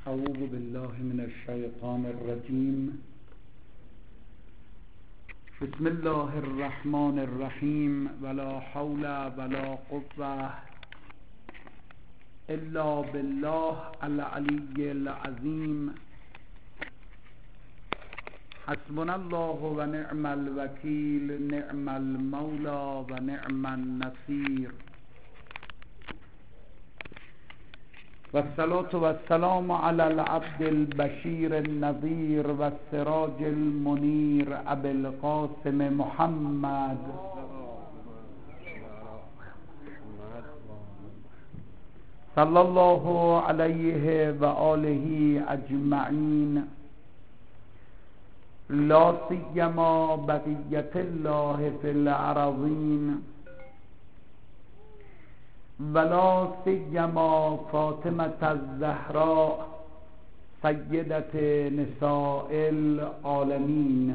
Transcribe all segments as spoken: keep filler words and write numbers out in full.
اعوذ بالله من الشیطان الرجیم. بسم الله الرحمن الرحیم. ولا حول ولا قوة الا بالله العلی العظیم. حسبنا الله و نعم الوکیل، نعم المولا و نعم النصیر. و الصلاة و السلام علی العبد البشیر النذیر و السراج المنیر ابی القاسم محمد صلی الله علیه و آله اجمعین. لا سیما بقیت الله فی الارضین ولا سیما فاطمة الزهراء سیدة نساء العالمین.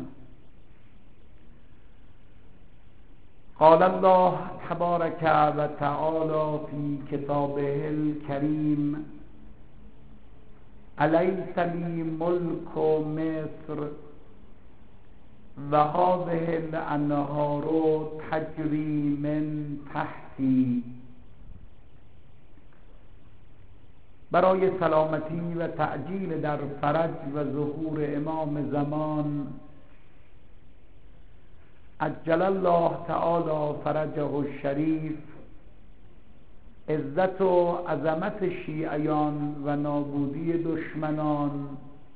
قال الله تبارک و تعالی فی کتابه الکریم: الیس لی ملک مصر و هذه الانهار تجری من تحتی. برای سلامتی و تعجیل در فرج و ظهور امام زمان عجل الله تعالی فرجه الشریف، عزت و عظمت شیعیان و نابودی دشمنان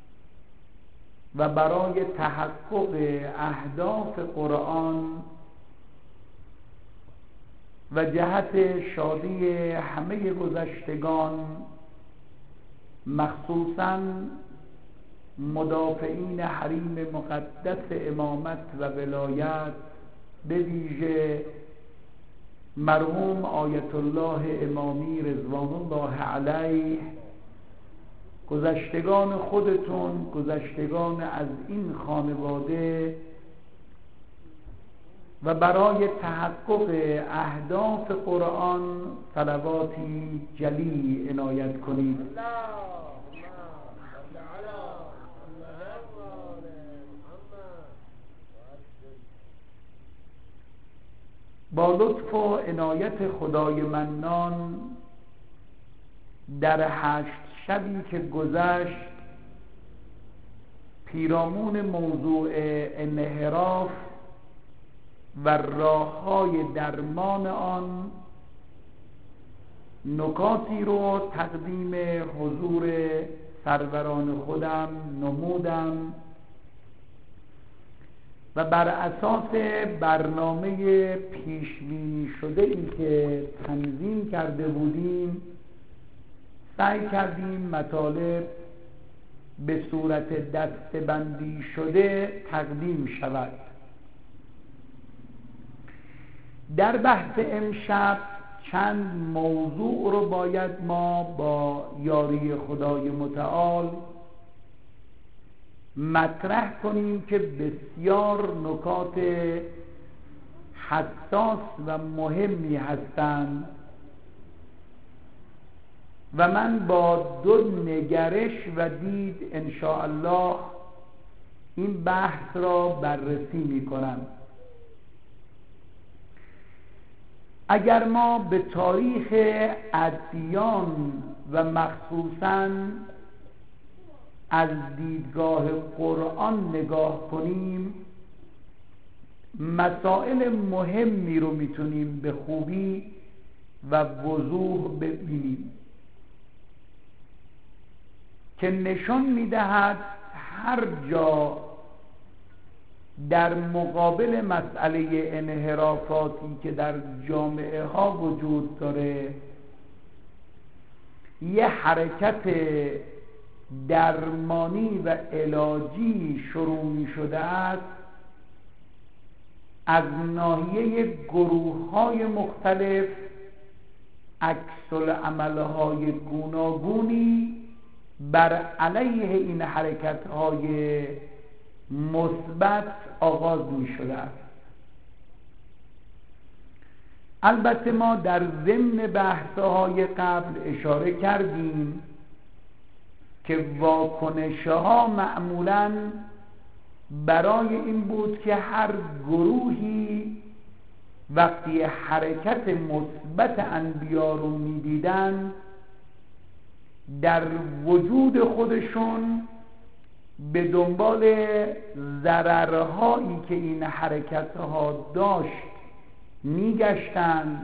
و برای تحقق اهداف قرآن و جهت شادی همه گذشتگان، مخصوصاً مدافعین حریم مقدس امامت و ولایت، به ویژه مرحوم آیت الله امامی رضوان الله علیه، گذشتگان خودتون، گذشتگان از این خانواده، و برای تحقق اهداف قرآن صلواتی جلی عنایت کنید. با لطف و عنایت خدای منان در هشت شبی که گذشت پیرامون موضوع انحراف و راه‌های درمان آن نکاتی رو تقدیم حضور سروران خودم نمودم و بر اساس برنامه پیشبینی شده ای که تنظیم کرده بودیم سعی کردیم مطالب به صورت دسته‌بندی شده تقدیم شود. در بحث امشب چند موضوع رو باید ما با یاری خدای متعال مطرح کنیم که بسیار نکات حساس و مهمی هستند و من با دو نگرش و دید ان شاء الله این بحث را بررسی می کنم. اگر ما به تاریخ ادیان و مخصوصاً از دیدگاه قرآن نگاه کنیم، مسائل مهمی رو میتونیم به خوبی و وضوح ببینیم که نشان میدهد هر جا در مقابل مسئله انحرافاتی که در جامعه ها وجود داره یه حرکت درمانی و علاجی شروع می شده است، از ناحیه گروه های مختلف عکس العمل های گوناگونی بر علیه این حرکت های مثبت آغاز می شده است. البته ما در ضمن بحث‌های قبل اشاره کردیم که واکنش‌ها معمولاً برای این بود که هر گروهی وقتی حرکت مثبت انبیا رو می‌دیدن در وجود خودشون به دنبال ضررهایی که این حرکتها داشت میگشتن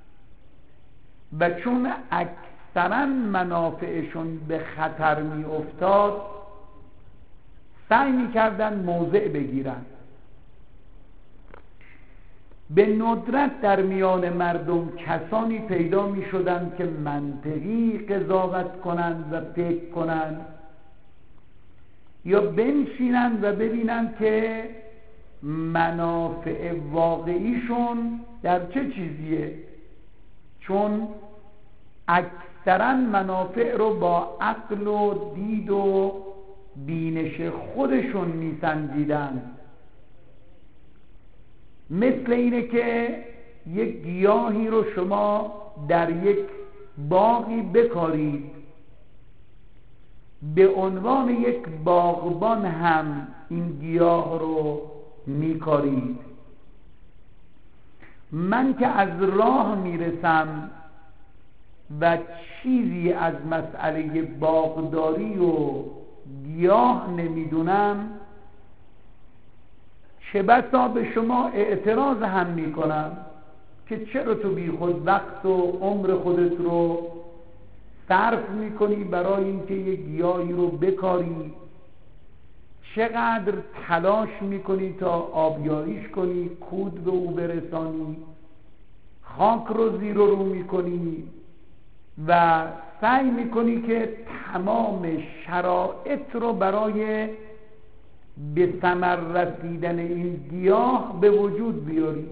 و چون اکثرا منافعشون به خطر می افتاد سعی می کردن موضع بگیرن. به ندرت در میان مردم کسانی پیدا می شدن که منطقی قضاوت کنند و فکر کنند یا بنشینند و ببینند که منافع واقعیشون در چه چیزیه، چون اکثرا منافع رو با عقل و دید و بینش خودشون میسنجیدن. مثل اینه که یک گیاهی رو شما در یک باغی بکارید، به عنوان یک باغبان هم این گیاه رو میکارید. من که از راه میرسم و چیزی از مسئله باغداری و گیاه نمیدونم، چه بسا به شما اعتراض هم میکنم که چرا تو بی خود وقت و عمر خودت رو صرف میکنی برای اینکه یک گیاهی رو بکاری، چقدر تلاش میکنی تا آبیاریش کنی، کود به او برسانی، خاک رو زیر و رو میکنی و سعی میکنی که تمام شرایط رو برای به ثمر رسیدن این گیاه به وجود بیاری.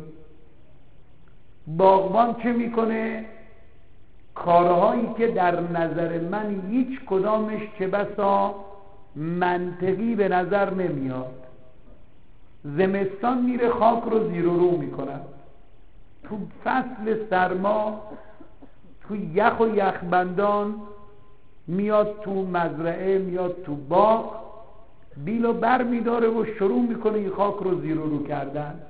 باغبان چه میکنه؟ کارهایی که در نظر من هیچ کدامش چه بسا منطقی به نظر نمیاد. زمستان میره خاک رو زیر و رو میکنه، تو فصل سرما تو یخ و یخبندان میاد تو مزرعه، میاد تو باغ، بیلو بر میداره و شروع میکنه این خاک رو زیر و رو کردن.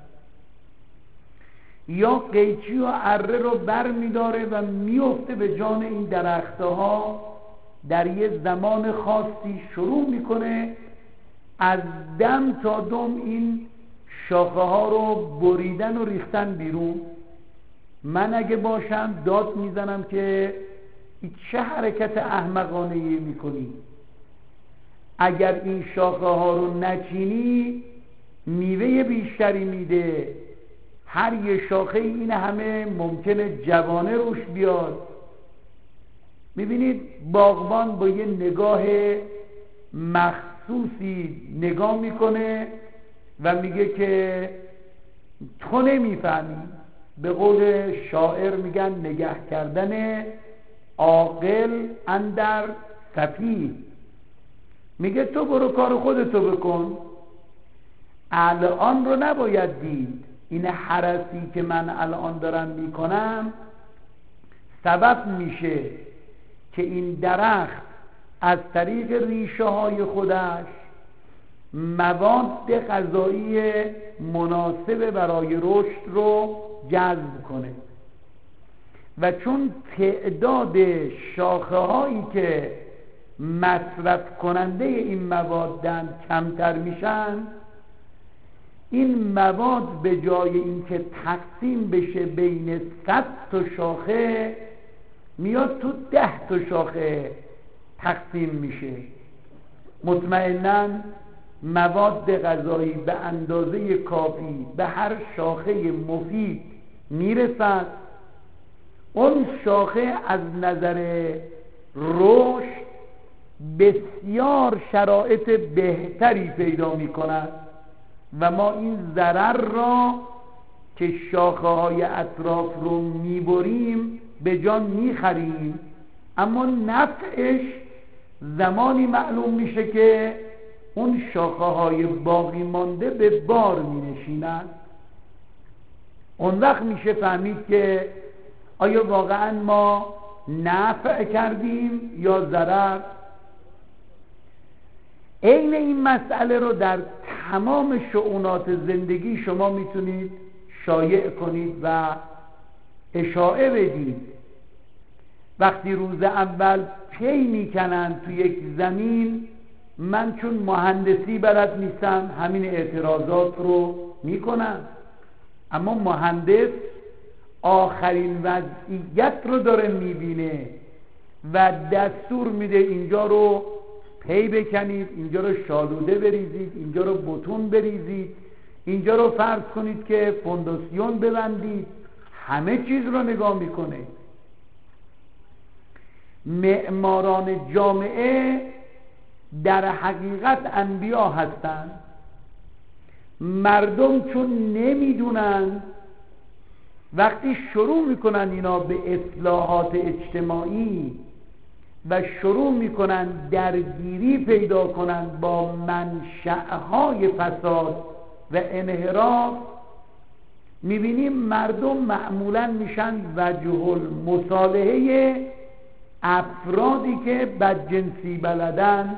یا قیچی و اره رو بر میداره و میفته به جان این درختها، در یه زمان خاصی شروع میکنه از دم تا دم این شاخه ها رو بریدن و ریختن بیرون. من اگه باشم داد میزنم که چه حرکت احمقانه ای میکنی، اگر این شاخه ها رو نچینی میوه بیشتری میده، هر یه شاخه این همه ممکنه جوانه روش بیاد. میبینید باغبان با یه نگاه مخصوصی نگاه میکنه و میگه که تو نمیفهمی. به قول شاعر میگن نگه کردن عاقل اندر سفیه. میگه تو برو کار خودتو بکن، الان رو نباید دید. این حرسی که من الان دارم میکنم سبب میشه که این درخت از طریق ریشه های خودش مواد غذایی مناسب برای رشد رو جذب کنه و چون تعداد شاخه هایی که مصرف کننده این موادن کمتر میشن، این مواد به جای اینکه تقسیم بشه بین صد تا شاخه میاد تو ده تا شاخه تقسیم میشه. مطمئناً مواد غذایی به اندازه کافی به هر شاخه مفید میرسد. اون شاخه از نظر رشد بسیار شرایط بهتری پیدا میکند و ما این ضرر را که شاخه های اطراف رو میبریم به جان میخریم، اما نفعش زمانی معلوم میشه که اون شاخه های باقی مانده به بار می نشینند. اون وقت میشه فهمید که آیا واقعا ما نفع کردیم یا ضرر. عین این مسئله رو در تمام شؤونات زندگی شما میتونید شایع کنید و اشاعه بدید. وقتی روز اول پی میکنن تو یک زمین، من چون مهندسی بلد نیستم همین اعتراضات رو میکنم، اما مهندس آخرین وضعیت رو داره میبینه و دستور میده اینجا رو پی بکنید، اینجا رو شالوده بریزید، اینجا رو بتون بریزید، اینجا رو فرض کنید که فونداسیون ببندید، همه چیز رو نگاه میکنه. معماران جامعه در حقیقت انبیا هستند. مردم چون نمیدونن، وقتی شروع میکنن اینا به اصلاحات اجتماعی و شروع میکنن درگیری پیدا کنن با منشأهای فساد و انحراف، میبینیم مردم معمولا میشن وجه المصالحه افرادی که بدجنسی بلدن،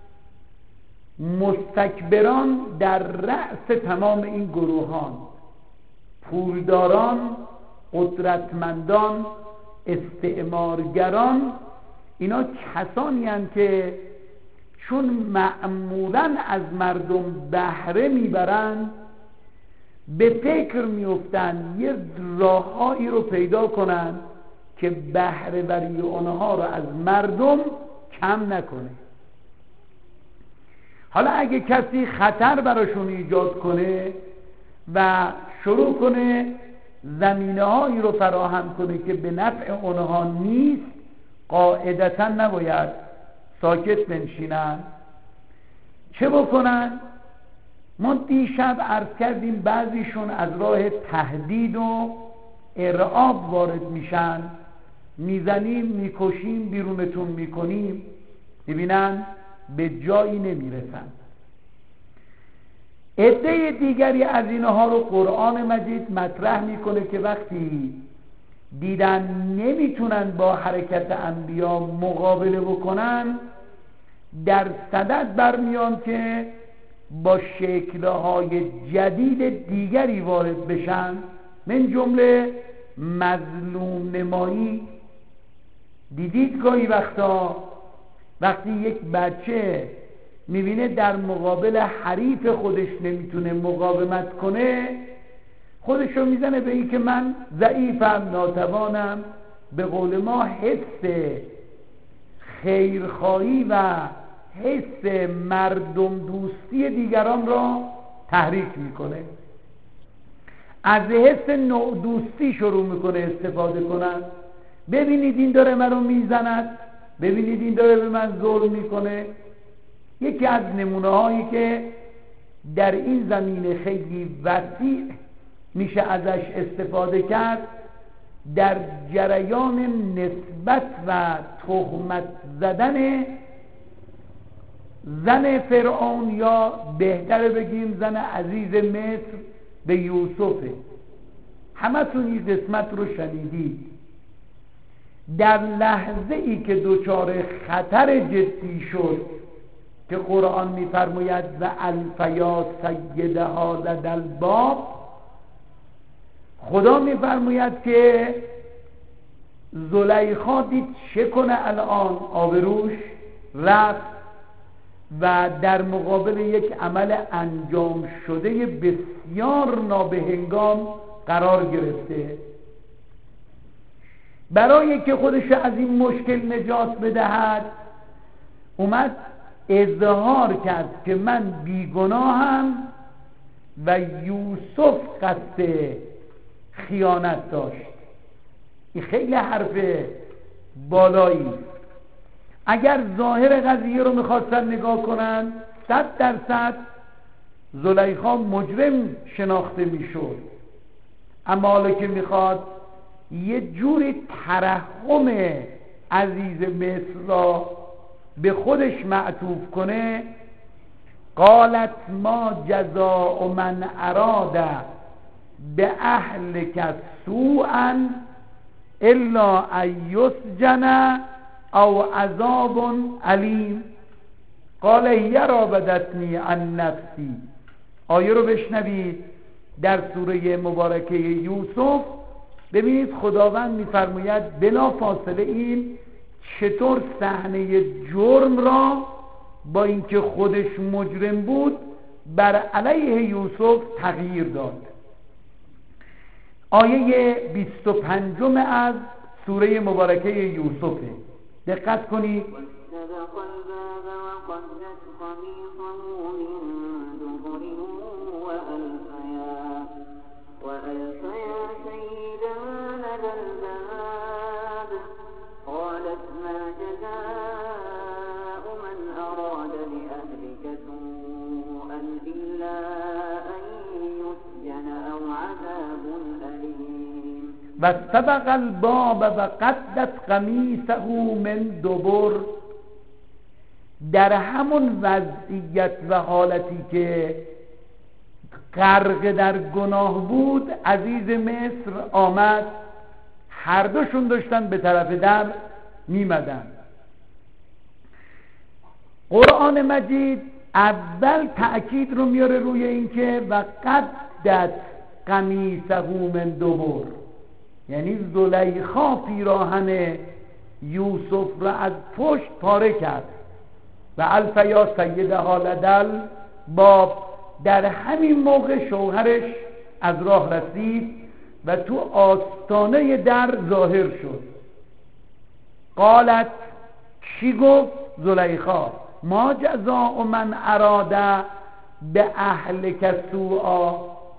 مستکبران در رأس تمام این گروهان، پولداران، قدرتمندان، استعمارگران. اینا کسانی هستند که چون معمولاً از مردم بهره میبرند، به فکر میفتن یه راههایی رو پیدا کنن که بهره بری اونها رو از مردم کم نکنه. حالا اگه کسی خطر براشون ایجاد کنه و شروع کنه زمینه هایی رو فراهم کنه که به نفع اونها نیست، قاعدتا نباید ساکت بنشینن. چه بکنن؟ ما دیشب عرض کردیم بعضیشون از راه تهدید و ارعاب وارد میشن، میزنیم، میکشیم، بیرونتون میکنیم، ببینن به جایی نمیرسن. عده دیگری از اینها رو قرآن مجید مطرح میکنه که وقتی دیدن نمیتونن با حرکت انبیا مقابله بکنن، در صدد برمیان که با شکل‌های جدید دیگری وارد بشن، من جمله مظلوم نمایی. دیدید گاهی وقتا وقتی یک بچه میبینه در مقابل حریف خودش نمیتونه مقاومت کنه، خودشو میزنه به این که من ضعیفم، ناتوانم. به قول ما حس خیرخواهی و حس مردم دوستی دیگران را تحریک میکنه، از حس نوع دوستی شروع میکنه استفاده کنن. ببینید این داره منو میزند، ببینید این داره به من ظلم میکنه. یکی از نمونه هایی که در این زمینه خیلی وسیع میشه ازش استفاده کرد، در جریان نسبت و تهمت زدن زن فرعون، یا بهتره بگیم زن عزیز مصر، به یوسفه. همه تون این قسمت رو شنیدید. در لحظه ای که دچار خطر جدی شد که قرآن میفرماید و الفیا سیدها لدی الباب، خدا میفرماید که زلیخا دید چه کنه الان، آبروش رفت و در مقابل یک عمل انجام شده بسیار نابهنگام قرار گرفته. برای که خودش از این مشکل نجات بدهد، اومد اظهار کرد که من بیگناهم و یوسف قصد خیانت داشت. این خیلی حرف بالایی. اگر ظاهر قضیه رو میخواستن نگاه کنن، صد درصد زلیخا مجرم شناخته میشد. اما حالا که میخواد یه جوری ترحم عزیز مصر را به خودش معطوف کنه، قالت ما جزاء من اراد به اهلک سوءا الا ان یسجن او عذاب علیم. قال هی راودتنی عن نفسی. آیه رو بشنوید در سوره مبارکه یوسف. ببینید خداوند میفرماید بلا فاصله این چطور صحنه جرم را با اینکه خودش مجرم بود بر علیه یوسف تغییر داد. آیه بیست و پنجم از سوره مبارکه یوسفه. دقت کنید. و استبق الباب و قدت قمیصه من دبر. در همون وضعیت و حالتی که غرق در گناه بود عزیز مصر آمد، هر دوشون داشتن به طرف در میمدن. قرآن مجید اول تأکید رو میاره روی اینکه و قدت قمیصه من دبر، یعنی زلیخا پیراهن یوسف را از پشت پاره کرد. و الفیا سیدها لدل باب. در همین موقع شوهرش از راه رسید و تو آستانه در ظاهر شد. قالت، چی گفت زلیخا؟ ما جزاء من اراده به اهلک سوءا.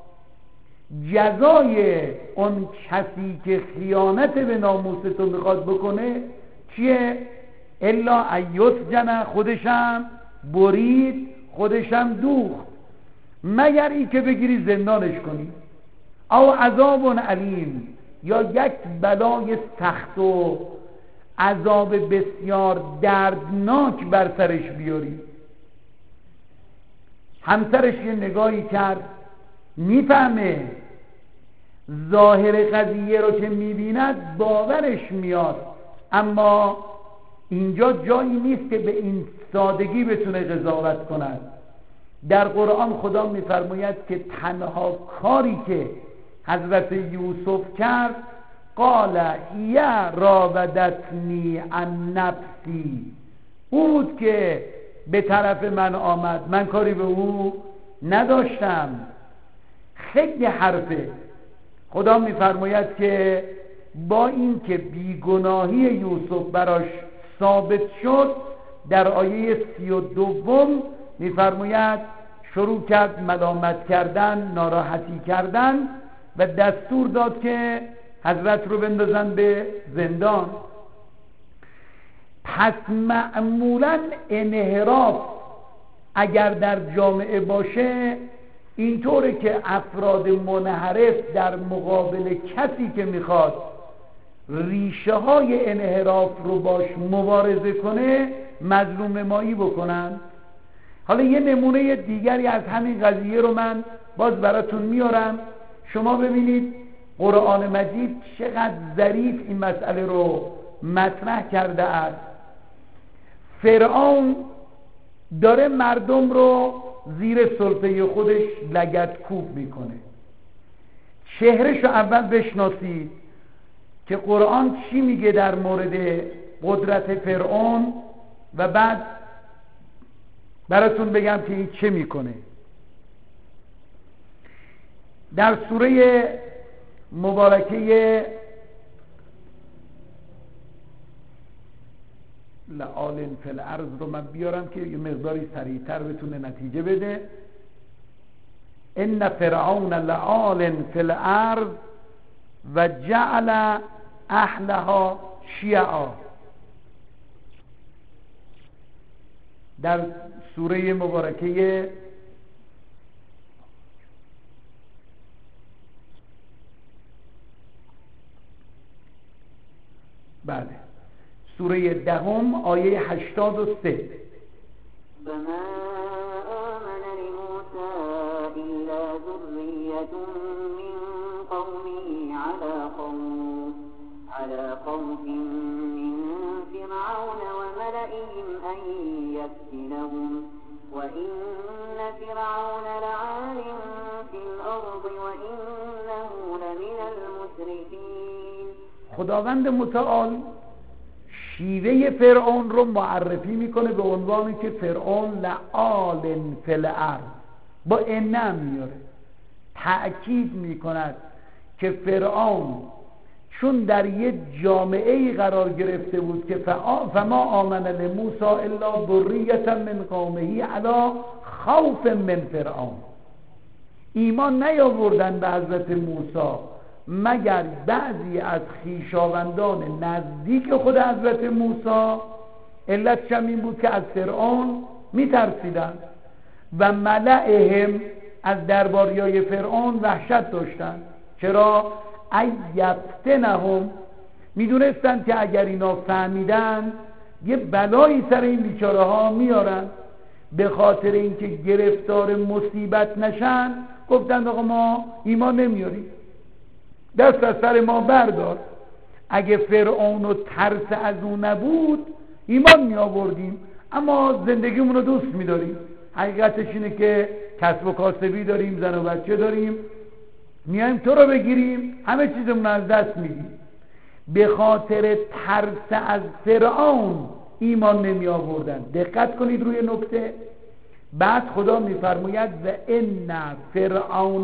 جزای اون کسی که خیانت به ناموس تو میخواد بکنه چیه؟ الا ایسجن، خودشم برید، خودشم دوخت، مگر ای که بگیری زندانش کنی، او عذاب علیم، یا یک بلای سخت و عذاب بسیار دردناک بر سرش بیاری. همسرش یه نگاهی کرد، میفهمه ظاهر قضیه رو که میبیند باورش میاد، اما اینجا جایی نیست که به این سادگی بتونه قضاوت کند. در قرآن خدا میفرماید که تنها کاری که حضرت یوسف کرد قال هی راودتنی عن نفسی، او بود که به طرف من آمد، من کاری به او نداشتم. خیلی حرفه. خدا میفرماید که با این که بیگناهی یوسف براش ثابت شد، در آیه سی و دوم میفرماید شروع کرد ملامت کردن، ناراحتی کردن و دستور داد که حضرت رو بندازن به زندان. پس معمولا انحراف اگر در جامعه باشه اینطوره که افراد منحرف در مقابل کسی که میخواد ریشه های انحراف رو باش مبارزه کنه مظلوم مایی بکنن. حالا یه نمونه دیگری از همین قضیه رو من باز براتون میارم. شما ببینید قرآن مجید چقدر ظریف این مسئله رو مطرح کرده است. فرعون داره مردم رو زیر سلطه خودش لگدکوب میکنه. چهرش رو اول بشناسید که قرآن چی میگه در مورد قدرت فرعون و بعد براتون بگم که این چه میکنه. در سوره مبارکه لعال فی الارض رو من بیارم که یه مقداری سریعتر بتونه نتیجه بده. ان فرعون لعال فی الارض و جعل اهلها شیعا. در سوره مبارکه بله سوره دهم آیه هشتاد و سه. وما آمن لموسى إلا ذرية من قومه على خوف على خوف من فرعون وملئهم أن يفتنهم وإن فرعون لعال في الأرض وإنه لمن المسرفين. خداوند متعال شیوه فرعون رو معرفی میکنه به عنوانی که فرعون لعال فی الارض، با انم میاره، تأکید میکند که فرعون چون در یه جامعه قرار گرفته بود که فما آمن لموسی الا ذریة من قومه علی خوف من فرعون، ایمان نیاوردن به حضرت موسی مگر بعضی از خویشاوندان نزدیک خود حضرت موسی. علتش هم این بود که از فرعون میترسیدن و ملأهم از درباریای فرعون وحشت داشتن. چرا؟ ایفتنهم، میدونستن که اگر اینا فهمیدن یه بلایی سر این بیچاره ها میارن. به خاطر اینکه گرفتار مصیبت نشن گفتن آقا ما ایمان نمیاریم، دست از سر ما بردار. اگه فرعون و ترس از اون نبود ایمان می آوردیم، اما زندگیمون رو دوست می داریم. حقیقتش اینه که کسب و کاسبی داریم، زن و بچه داریم، میایم تو رو بگیریم همه چیزمون از دست میدیم. به خاطر ترس از فرعون ایمان نمی آوردن. دقت کنید روی نکته. بعد خدا میفرماید و ان فرعون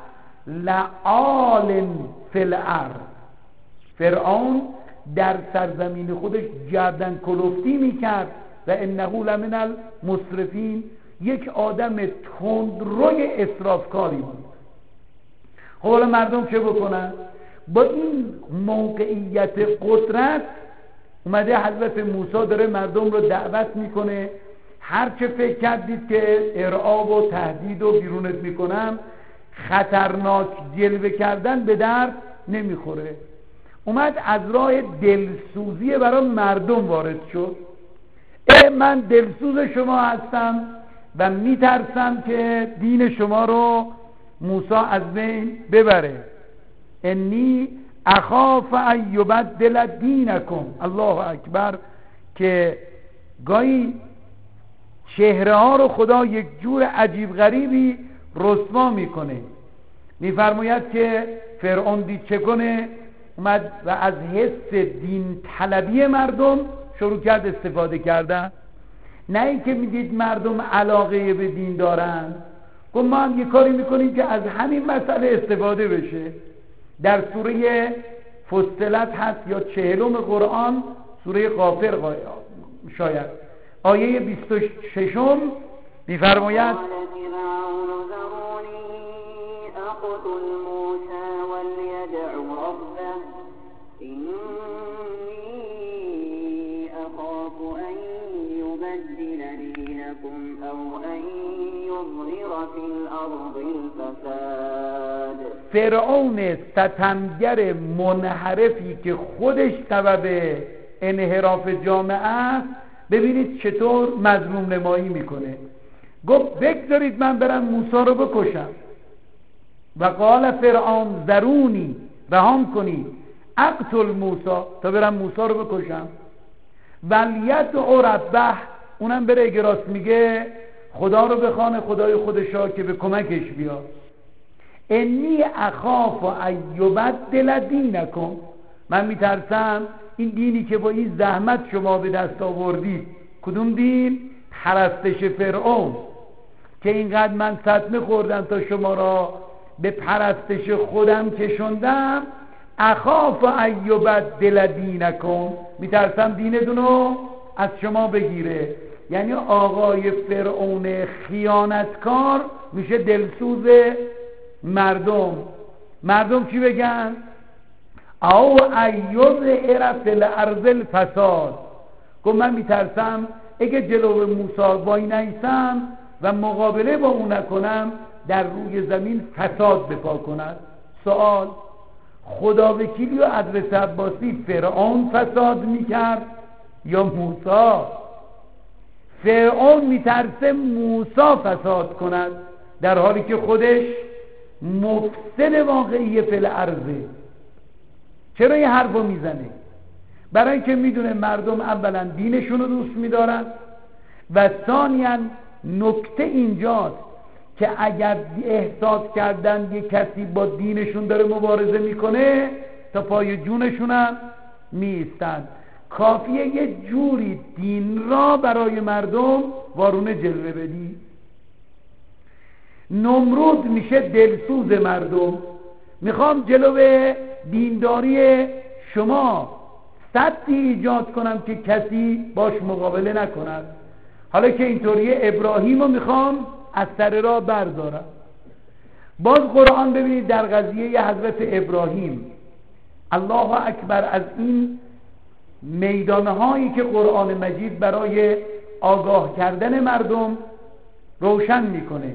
لعال فی الارض، فرعون در سرزمین خودش گردن کلفتی میکرد و انه لمن المسرفین، یک آدم تندروی اسرافکاری بود. خب حالا مردم چه بکنن؟ با این موقعیت قدرت اومده حضرت موسی داره مردم رو دعوت میکنه. هر چه فکر کردید که ارعاب و تهدید و بیرونت میکنم، خطرناک جلوه کردن به درد نمیخوره. اومد از راه دلسوزی برای مردم وارد شد. اه من دلسوز شما هستم و میترسم که دین شما رو موسی از بین ببره. انی اخاف ان یبدل دینکم. الله اکبر. که گاهی چهره ها رو خدا یک جور عجیب غریبی رسوا میکنه. میفرماید که فرعون دید چه کنه، اومد و از حس دین طلبی مردم شروع کرد استفاده کردن. نه این که میدید مردم علاقه به دین دارن، گفت ما هم یه کاری میکنیم که از همین مسئله استفاده بشه. در سوره فصلت هست یا چهلم قرآن، سوره غافر شاید آیه بیست و ششم میفرماید فرعون ستمگر منحرفی که خودش سبب انحراف جامعه است، ببینید چطور مظلوم نمایی میکنه. گفت بگذارید من برم موسی رو بکشم. و قال فرعون ذرونی، رهام کنید، اقتل موسی، تا برم موسی رو بکشم. ولیدع ربه، اونم بره اگه راست میگه خدا رو بخوانه، خدای خودشا که به کمکش بیاد. انی اخاف ان یبدل دینکم، من میترسم این دینی که با این زحمت شما به دست آوردید، کدوم دین؟ پرستش فرعون، که اینقدر من صدمه خوردم تا شما را به پرستش خودم کشوندم. اخاف ان یبدل دینکم، میترسم دینتونو از شما بگیره. یعنی آقای فرعون خیانتکار میشه دلسوز مردم. مردم چی بگن؟ او ایظهر فی الارض الفساد. گفت من میترسم اگه جلو موسی وای نیستم و مقابله با اون نکنم، در روی زمین فساد بپا کند. سوال: خدا وکیلی و ادرس عباسی فرعون فساد میکرد یا موسی؟ فرعون میترسه موسی فساد کند، در حالی که خودش مفسد واقعی فی الارض. چرا این حرفو میزنه؟ برای اینکه میدونه مردم اولا دینشون رو دوست میدارن، و ثانیاً نکته اینجاست که اگر احساس کردن یک کسی با دینشون داره مبارزه میکنه تا پای جونشون هم میستن. کافیه یه جوری دین را برای مردم وارونه جلوه بدی. نمرود میشه دلسوز مردم، میخوام جلوه دینداری شما سدی ایجاد کنم که کسی باش مقابله نکند. حالا که اینطوریه ابراهیم رو میخوام از سر راه بردارم. باز قرآن ببینید در قضیه حضرت ابراهیم، الله اکبر، از این میدانهایی که قرآن مجید برای آگاه کردن مردم روشن میکنه.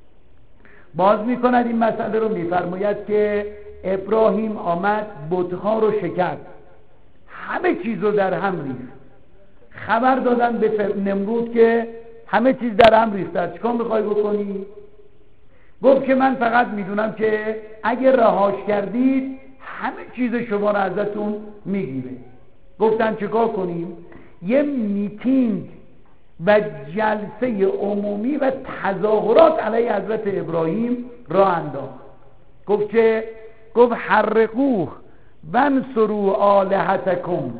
باز میکند این مسئله رو، میفرماید که ابراهیم آمد بتها رو شکست، همه چیز رو در هم ریخت. خبر دادن به نمرود که همه چیز در هم ریخته، چیکار میخوای بکنی؟ گفت که من فقط میدونم که اگه رهاش کردید همه چیز شما رو ازتون میگیره. گفتن چیکار کنیم؟ یه میتینگ و جلسه عمومی و تظاهرات علیه حضرت ابراهیم را انداخت. گفت که گفت حرقوه وانصروا آلهتکم،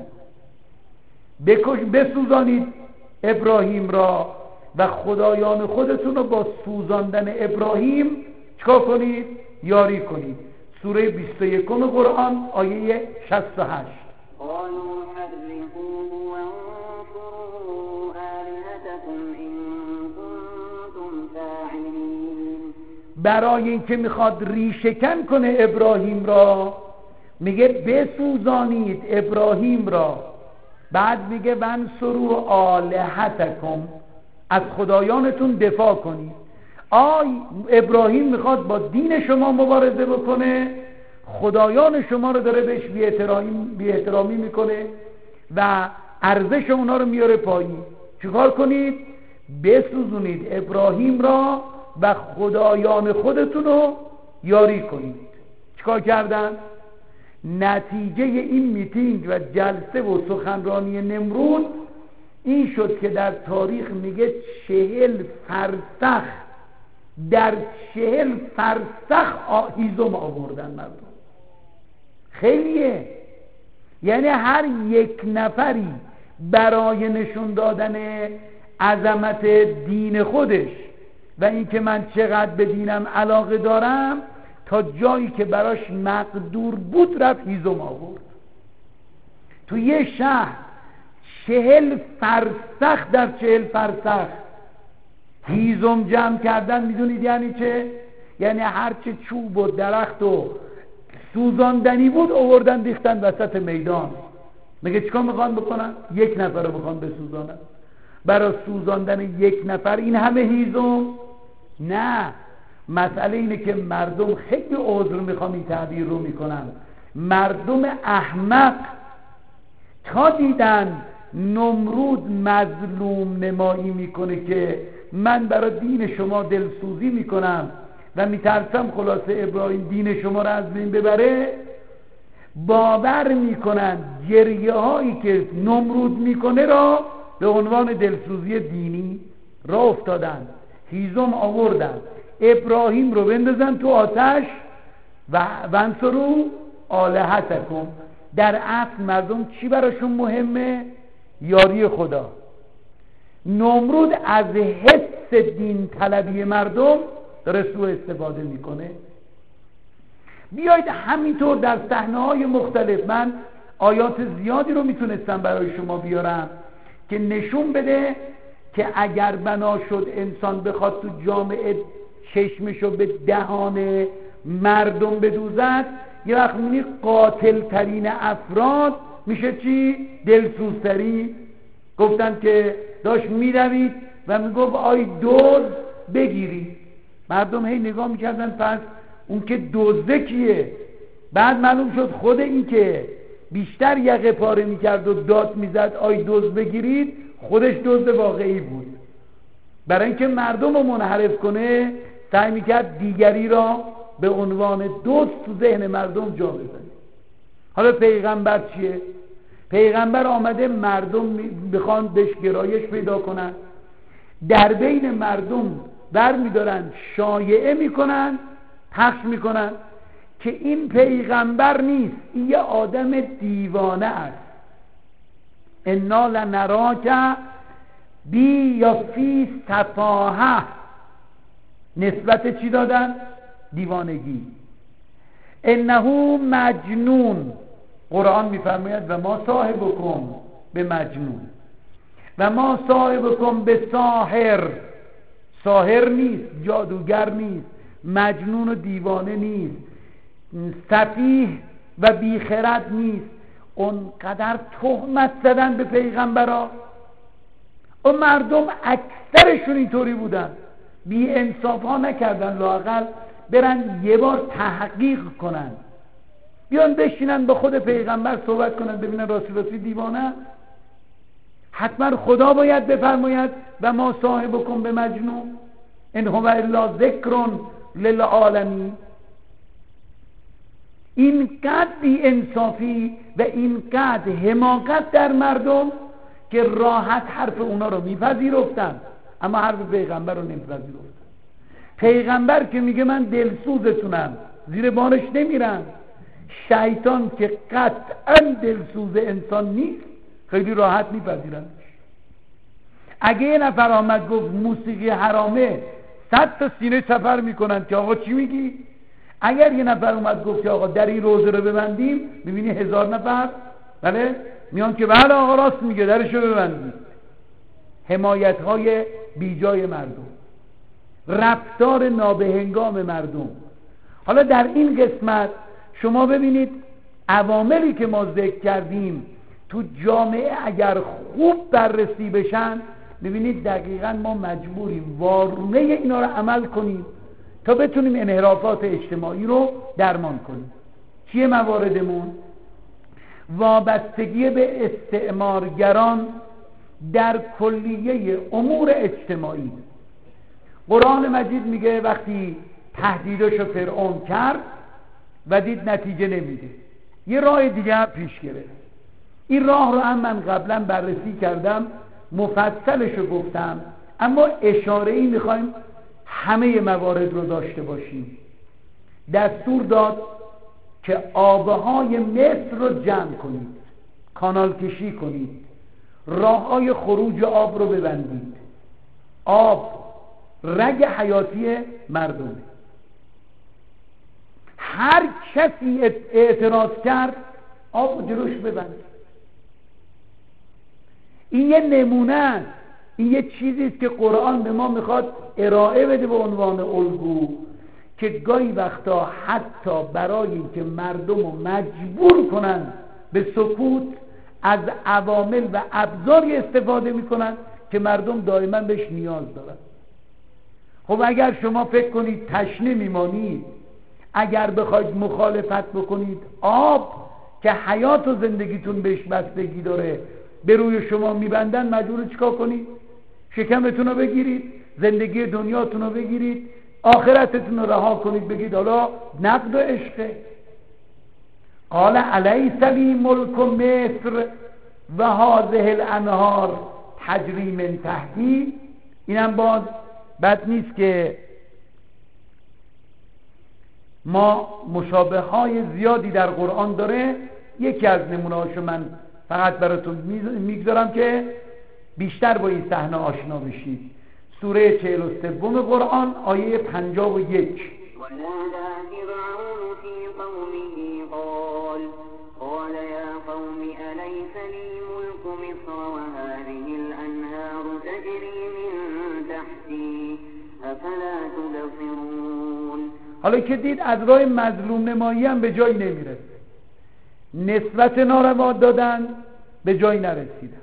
بکش بسوزانید ابراهیم را و خدایان خودتون رو با سوزاندن ابراهیم چکار کنید؟ یاری کنید. سوره بیست و یکم قرآن آیه شصت و هشت. قالوا حرقوه وانصروا آلهتكم إن كنتم فاعلين. برای اینکه میخواد ریشه‌کن کنه ابراهیم را، میگه بسوزانید ابراهیم را، بعد میگه وانصروا آلهتکم، از خدایانتون دفاع کنید. آی ابراهیم میخواد با دین شما مبارزه بکنه، خدایان شما رو داره بهش بی احترامی, بی احترامی میکنه و ارزش اونا رو میاره پایین. چیکار کنید؟ بسوزونید ابراهیم را و خدایان خودتون رو یاری کنید. چیکار کردن؟ نتیجه این میتینگ و جلسه و سخنرانی نمرود این شد که در تاریخ میگه چهل فرسخ در چهل فرسخ هیزم آوردن مردم. خیلیه. یعنی هر یک نفری برای نشون دادن عظمت دین خودش و اینکه من چقدر به دینم علاقه دارم، تا جایی که براش مقدور بود رفت هیزم آورد. تو یه شهر چهل فرسخ در چهل فرسخ هیزم جمع کردن، میدونید یعنی چه؟ یعنی هرچه چوب و درخت و سوزاندنی بود آوردن ریختن وسط میدان. میگه چیکار میخوان بکنن؟ یک نفر رو میخوان بسوزانن. برای سوزاندن یک نفر این همه هیزم؟ نه. مسئله اینه که مردم، خیلی عذر میخوام این تعبیر رو میکنم، مردم احمق تا دیدن نمرود مظلوم نمایی میکنه که من برای دین شما دلسوزی میکنم و میترسم خلاصه ابراهیم دین شما رو از بین ببره، باور میکنن گریه هایی که نمرود میکنه را به عنوان دلسوزی دینی را افتادن، هیزم آوردن، ابراهیم رو بندازن تو آتش و وانصروا آلهتکم. در اصل مردم چی براشون مهمه؟ یاری خدا. نمرود از حس دین طلبی مردم داره سوء استفاده میکنه. بیایید همینطور در صحنه‌های مختلف، من آیات زیادی رو میتونستم برای شما بیارم که نشون بده که اگر بنا شد انسان بخواد تو جامعه چشمشو به دهان مردم بدوزد، یه وقت می‌بینی قاتل ترین افراد میشه چی؟ دلسوزتری. گفتن که داشت میروید و میگفت آی دوز بگیرید، مردم هی نگاه میکردن پس اون که دوزه کیه؟ بعد معلوم شد خود این که بیشتر یقه پاره میکرد و داد میزد آی دوز بگیرید، خودش دوز واقعی بود. برای اینکه مردم رو منحرف کنه سعی میکرد دیگری را به عنوان دوست تو ذهن مردم جا بزنه. حالا پیغمبر چیه؟ پیغمبر آمده مردم بخوان بهش گرایش پیدا کنن، در بین مردم بر میدارن شایعه میکنن، پخش میکنن که این پیغمبر نیست، این یه آدم دیوانه است. انا لنراک بی یا فی سفاهه، نسبت چی دادن؟ دیوانگی. انه مجنون، قرآن میفرماید و ما صاحبکم به مجنون و ما صاحبکم به ساحر. ساحر نیست، جادوگر نیست، مجنون و دیوانه نیست، سفیه و بیخرد نیست. اونقدر تهمت زدن به پیغمبرا، و مردم اکثرشون اینطوری بودن، بی انصاف ها نکردن، لااقل برن یه بار تحقیق کنن، بیان بشینن با خود پیغمبر صحبت کنن ببینن راستی راستی دیوانه. حتما خدا باید بفرماید و ما صاحبکم به مجنون ان هو الا ذکر للعالمین. اینقدر بی انصافی و اینقدر حماقت در مردم که راحت حرف اونا رو میپذیرفتن اما حرف پیغمبر رو نمیپذیرفتن. پیغمبر که میگه من دلسوزتونم زیر بارش نمیرم، شیطان که قطعا دلسوز انسان نیست خیلی راحت میپذیرن. اگه یه نفر آمد گفت موسیقی حرامه، صد تا سینه سفر میکنن که آقا چی میگی؟ اگر یه نفر اومد گفت که آقا در این روزه رو ببندیم، ببینی هزار نفر بله میان که بله آقا راست میگه درشو ببندیم. حمایت های بیجای مردم، رفتار نابهنگام مردم. حالا در این قسمت شما ببینید عواملی که ما ذکر کردیم تو جامعه اگر خوب بررسی بشن، ببینید دقیقاً ما مجبوریم وارونه اینا رو عمل کنیم تا بتونیم انحرافات اجتماعی رو درمان کنیم. چیه مواردمون؟ وابستگی به استعمارگران در کلیه امور اجتماعی. قرآن مجید میگه وقتی تهدیدشو فرعون کرد و دید نتیجه نمیده، یه راه دیگه هم پیش گرفت. این راه رو هم من قبلا بررسی کردم، مفصلشو گفتم، اما اشاره‌ای میخوایم همه موارد رو داشته باشیم. دستور داد که آبهای مصر رو جمع کنید، کانال کشی کنید، راههای خروج آب رو ببندید. آب رگ حیاتی مردمه. هر کسی اعتراض کرد آب جلوش ببند. این یه نمونه است، این یه چیزی است که قرآن به ما میخواد ارائه بده به عنوان الگو، که گاهی وقتا حتی برای اینکه مردم رو مجبور کنن به سکوت از عوامل و ابزاری استفاده میکنن که مردم دائما بهش نیاز دارن. خب اگر شما فکر کنید تشنه میمانید، اگر بخواید مخالفت بکنید، آب که حیات و زندگیتون بهش بستگی داره به روی شما میبندن، مجبور چیکار کنید؟ شکمتون رو بگیرید، زندگی دنیاتون رو بگیرید، آخرتتون رو رها کنید، بگید حالا نقد و عشقه. قال الیس لی ملک مصر و هذه الانهار تجری من تحتی. اینم باز بد نیست که ما مشابه های زیادی در قرآن داره. یکی از نمونه هاشو من فقط براتون میگذارم که بیشتر با این صحنه آشنا بشید. سوره چهل و سوم قرآن آیه پنجاه و یک. ونادى فرعون في قومه قال قال يا قوم أليس لي ملك مصر وهذه الأنهار تجري من تحتي أفلا تبصرون. حالا که دید از راه مظلوم نمایی هم به جایی نمیرسه، نسبت ناروا دادن به جایی نرسیدن،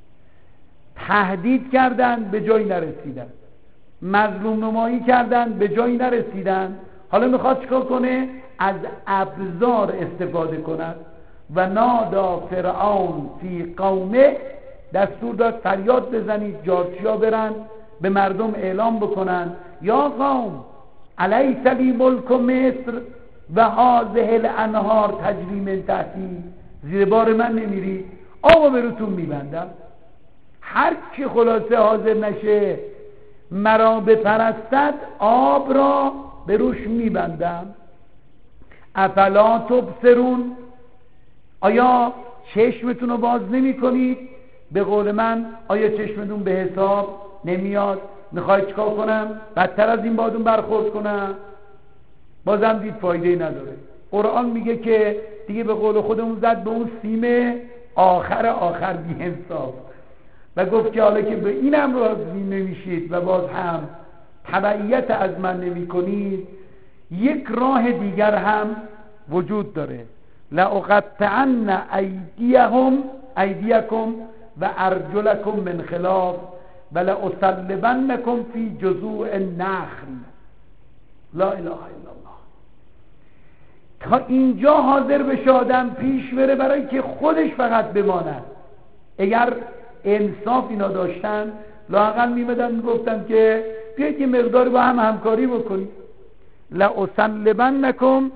تهدید کردن به جایی نرسیدن، مظلوم نمایی کردن به جایی نرسیدن. حالا میخواد چیکار کنه؟ از ابزار استفاده کند. و نادا فرعون فی قومه، دستور داد فریاد بزنید، جارچیا برن به مردم اعلام بکنن یا قوم الیس لی ملک مصر و هذه الانهار تجری من تحتی. زیر بار من نمیرید، آقا براتون میبندم. هر کی خلاصه حاضر نشه مرا بپرستد آب را به روش میبندم. افلا تبصرون، آیا چشمتون رو باز نمی کنید؟ به قول من آیا چشمتون به حساب نمیاد؟ میخواید چیکار کنم؟ بدتر از این بادون برخورد کنم؟ بازم دید فایده نداره. قرآن میگه که دیگه به قول خودمون زد به اون سیم آخر آخر بی انصاف و گفت که حالا که به اینم راضی نمیشید و باز هم تبعیت از من نمی کنید، یک راه دیگر هم وجود داره. لأقطعن ایدیهم ایدیکم و ارجلکم من خلاف و لأصلبنکم فی جذوع النخل. لا اله الا الله. تا اینجا حاضر بشه آدم پیش بره برای که خودش فقط بماند. اگر انصاف اینا داشتن لااقل میمدن میگفتن که بیایید یه مقداری با هم همکاری بکنید. لأصلبنکم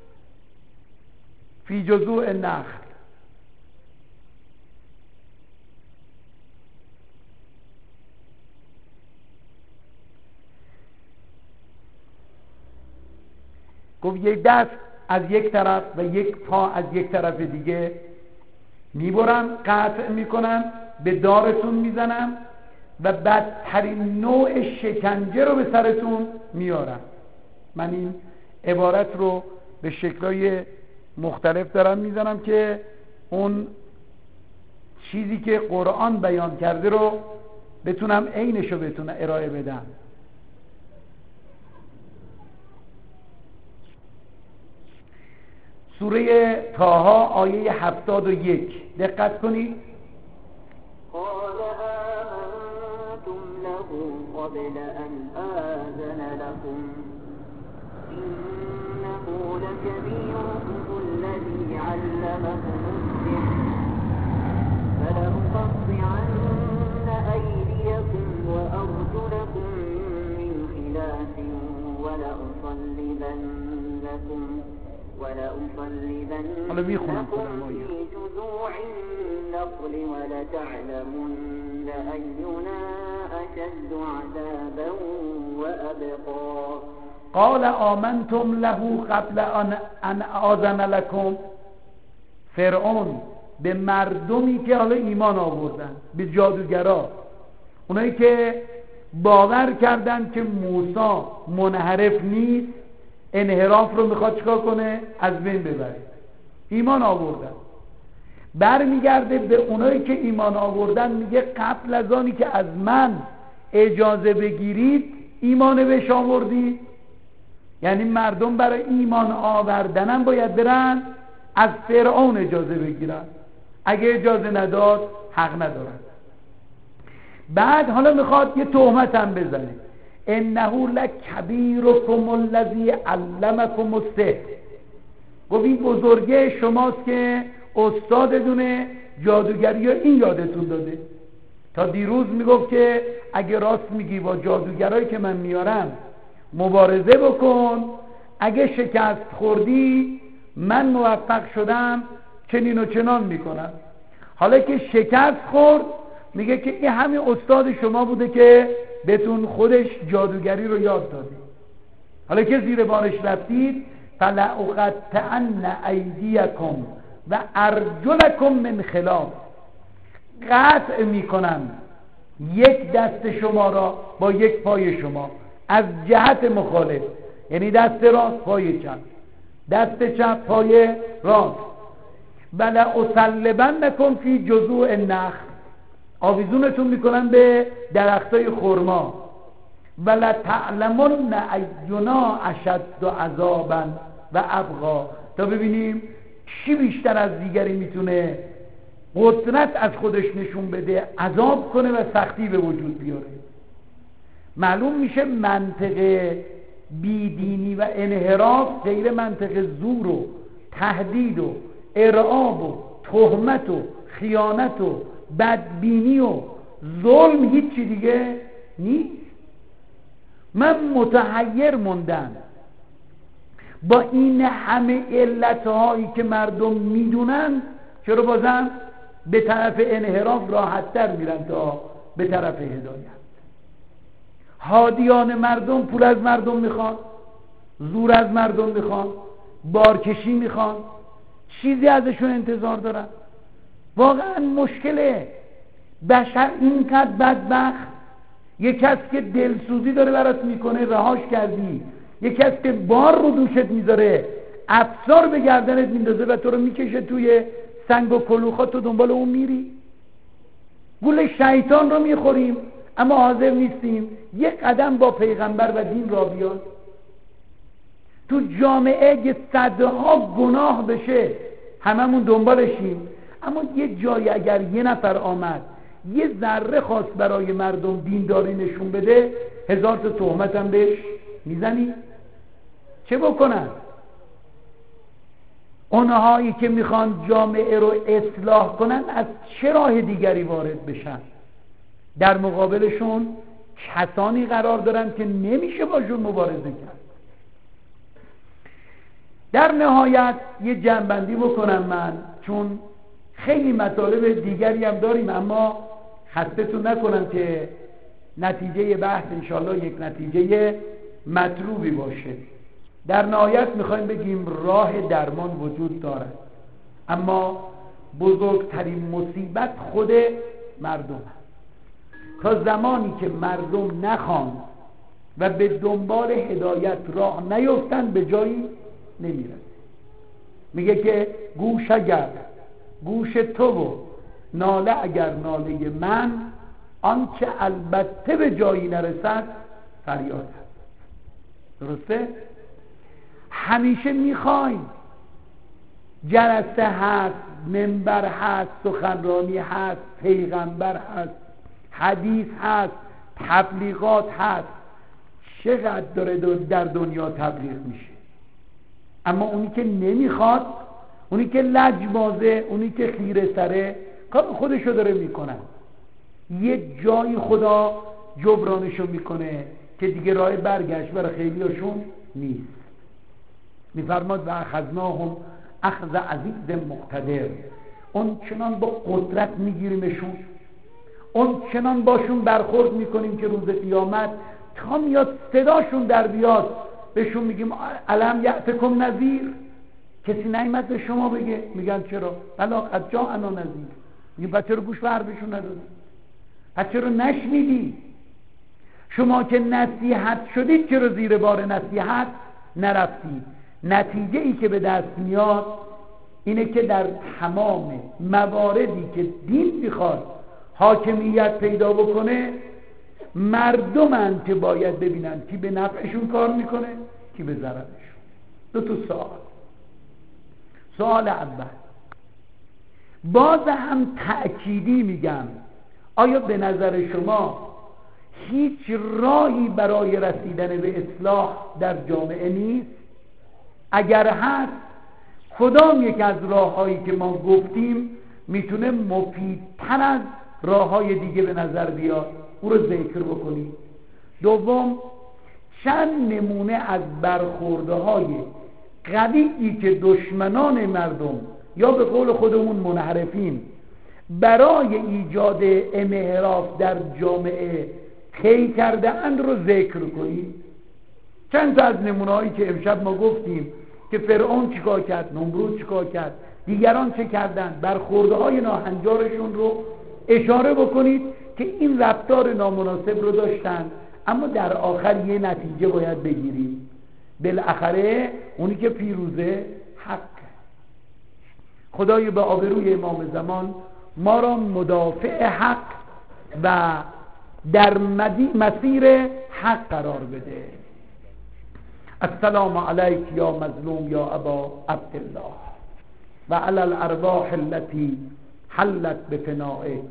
فی جذوع النخل. گفت یک دست از یک طرف و یک پا از یک طرف دیگه میبرم، قطع میکنم، به دارتون میزنم و بدترین نوع شکنجه رو به سرتون میارم. من این عبارت رو به شکل‌های مختلف دارم میزنم که اون چیزی که قرآن بیان کرده رو بتونم عینش رو بتونم ارائه بدم. سوره طه آیه هفتاد و یک دقت کنید. قال آمنتم له قبل ان آذن لكم إنه لكبيركم الذي علمكم السحر فلأقطعن أيديكم وأرجلكم من خلاف ولأصلبنكم ولأصلبنكم في جذوع النخل ولتعلمن أينا أشد عذابا وأبقى. قال آمنتم له قبل ان آذن لكم. فرعون به مردمی که حالا ایمان آوردن، به جادوگرا، اونایی که باور کردن که موسی منحرف نیست، انحراف رو میخواد چیکار کنه؟ از بین ببره. ایمان آوردن. برمیگرده به اونایی که ایمان آوردن میگه قبل از آنی که از من اجازه بگیرید ایمان بهش آوردید. یعنی مردم برای ایمان آوردنم باید برن از فرعون اجازه بگیرن، اگه اجازه نداد حق ندارن. بعد حالا میخواد یه تهمت هم بزنه. انه لکبیرکم الذی علمکم السحر. گفت این بزرگه شماست که استادتونه جادوگری رو این یادتون داده. تا دیروز میگفت که اگه راست میگی با جادوگرایی که من میارم مبارزه بکن، اگه شکست خوردی من موفق شدم چنین و چنان میکنم. حالا که شکست خورد میگه که این همین استاد شما بوده که بهتون خودش جادوگری رو یاد داده. حالا که زیر بارش رفتید فلأقطعن ایدیکم و ارجلکم من خلاف. قطع میکنم یک دست شما را با یک پای شما از جهت مخالف، یعنی دست راست پای چپ، دست چپ پای راست. ولأصلبنکم فی جذوع النخل. آویزونتون میکنن به درختای خرما. ولتعلمن اینا اشد عذابا و ابقا. تا ببینیم کی بیشتر از دیگری میتونه قدرت از خودش نشون بده، عذاب کنه و سختی به وجود بیاره. معلوم میشه منطق بیدینی و انحراف غیر منطق زور و تهدید و ارعاب و تهمت و خیانت و بدبینی و ظلم هیچی دیگه نیست. من متحیر موندم با این همه علتهایی که مردم میدونن، چرا بازم به طرف انحراف راحت تر میرن تا به طرف هدایت. هادیان مردم پول از مردم میخوان، زور از مردم میخوان، بارکشی میخوان، چیزی ازشون انتظار دارن. واقعا مشکله. بشر اینقدر بدبخت، یک کس که دلسوزی داره برات میکنه رهاش کردی، یک کس که بار رو دوشت میذاره، افسار به گردنت میندازه و تو رو میکشه توی سنگ و کلوخات، تو دنبال اون میری. گول شیطان رو میخوریم اما حاضر نیستیم یک قدم با پیغمبر و دین را بیاد. تو جامعه یه صدها گناه بشه هممون دنبالشیم، اما یه جایی اگر یه نفر آمد یه ذره خواست برای مردم دینداری نشون بده، هزار تا تهمت هم بهش میزنی. چه بکنن؟ اونهایی که میخوان جامعه رو اصلاح کنن از چه راه دیگری وارد بشن؟ در مقابلشون کسانی قرار دارن که نمیشه باشون مبارزه کرد. در نهایت یه جنبندی بکنم من، چون خیلی مطالب دیگری هم داریم، اما خستتون نکنم که نتیجه بحث انشالله یک نتیجه مطلوبی باشه. در نهایت میخوایم بگیم راه درمان وجود دارد، اما بزرگترین مصیبت خود مردم هست. تا زمانی که مردم نخوان و به دنبال هدایت راه نیفتن به جایی نمیرن. میگه که گوش اگر گوش تو و ناله اگر ناله من، آنچه البته به جایی نرسد فریاد هست. درسته؟ همیشه میخوایم جلسه هست، منبر هست، سخنرانی هست، پیغمبر هست، حدیث هست، تبلیغات هست، چقدر داره در دنیا تبلیغ میشه، اما اونی که نمیخواد، اونی که لجبازه، اونی که خیره سره، کار خودشو داره میکنن. یه جایی خدا جبرانشو میکنه که دیگه راه برگشت برای خیلیاشون نیست. میفرماد و اخذناهم اخذ عزیز مقتدر، اون چنان با قدرت میگیریمشون، اون چنان باشون برخورد میکنیم که روز قیامت تا میاد صداشون در بیاد بهشون میگیم الم یأتکم نذیر، کسی نیامد به شما بگه؟ میگن چرا؟ بلا قد جاءنا نذیر. میگیم پس چرا گوش به حرفشون ندادی؟ پس چرا نشنیدی؟ شما که نصیحت شدید چرا زیر بار نصیحت نرفتید؟ نتیجه ای که به دست میاد اینه که در تمام مواردی که دین میخواد حاکمیت پیدا بکنه، مردمن که باید ببینن کی به نفعشون کار میکنه کی به ضررشون. دو تا سوال. سوال اول، باز هم تأکیدی میگم، آیا به نظر شما هیچ راهی برای رسیدن به اصلاح در جامعه نیست؟ اگر هست، کدام یک از راههایی که ما گفتیم میتونه مفیدتر از راههای دیگه به نظر بیاد؟ او رو ذکر بکنید. دوم، چند نمونه از برخورده های قویی که دشمنان مردم یا به قول خودمون منحرفین برای ایجاد انحراف در جامعه طی کرده اند رو ذکر کنید. چند تا از نمونه هایی که امشب ما گفتیم که فرعون چیکار کرد، نمرود چیکار کرد، دیگران چه کردند، برخورده های ناهنجارشون رو اشاره بکنید که این رفتار نامناسب رو داشتن، اما در آخر یه نتیجه باید بگیریم. بالاخره اونی که پیروزه حق. خدای به آبروی امام زمان ما را مدافع حق و در مسیر حق قرار بده. السلام علیک یا مظلوم یا ابا عبدالله و علی الارواح التي حلت بفنائک.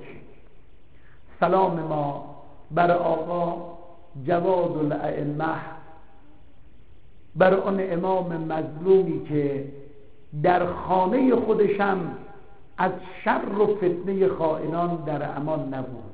سلام ما بر آقا جواد الائمه، بر آن امام مظلومی که در خانه خودشم از شر و فتنه خائنان در امان نبود.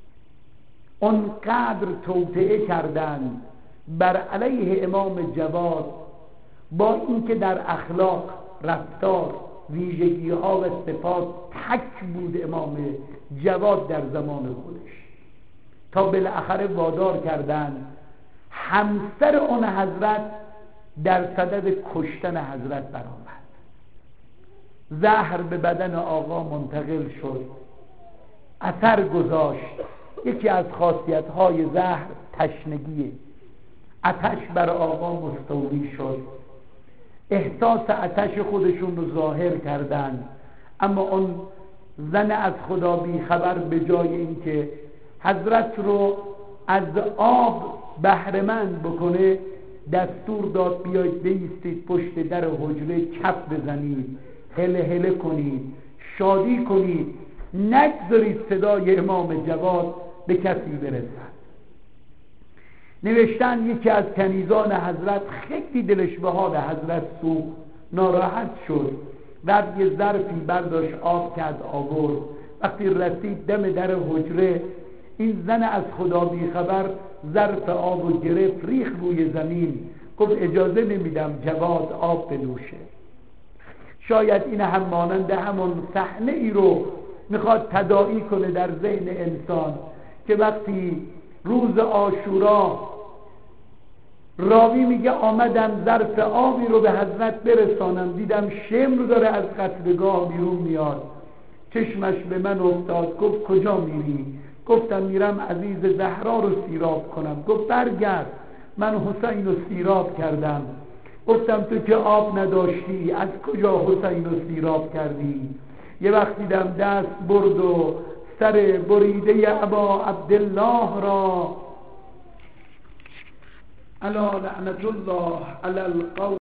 اونقدر توطئه کردند بر علیه امام جواد، با اینکه در اخلاق، رفتار، ویژگی ها و صفات تک بود امام جواد در زمان خودش، تا بالاخره وادار کردند همسر آن حضرت در صدد کشتن حضرت برآمد. زهر به بدن آقا منتقل شد، اثر گذاشت. یکی از خاصیت‌های زهر تشنگیه. آتش بر آقا مستولی شد، احساس آتش خودشون رو ظاهر کردند، اما اون زن از خدا بی خبر به جای اینکه حضرت رو از آب بهره‌مند بکنه دستور داد بیایید بایستید پشت در حجره چپ بزنید، هله هله کنید، شادی کنید، نگذارید صدای امام جواد به کسی برسد. نوشتن یکی از کنیزان حضرت خیلی دلش به حال حضرت سوخت، ناراحت شد، بعد یه ظرفی برداشت آب کرد آورد. وقتی رسید دم در حجره این زن از خدا بی خبر ظرف آب و گرفت ریخ روی زمین، گفت اجازه نمیدم جواد آب بنوشه. شاید این هم مانند همون صحنه ای رو میخواد تداعی کنه در ذهن انسان که وقتی روز عاشورا راوی میگه آمدم ظرف آبی رو به حضرت برسانم، دیدم شمر داره از قتلگاه بیرون میاد، چشمش به من افتاد، گفت کجا میری؟ گفتم میرم عزیز زهرا رو سیراب کنم. گفت برگرد، من حسین رو سیراب کردم. گفتم تو که آب نداشتی از کجا حسین رو سیراب کردی؟ یه وقت دیدم دست برد و سر بریده ابا عبدالله را علی لعنت الله علی القوم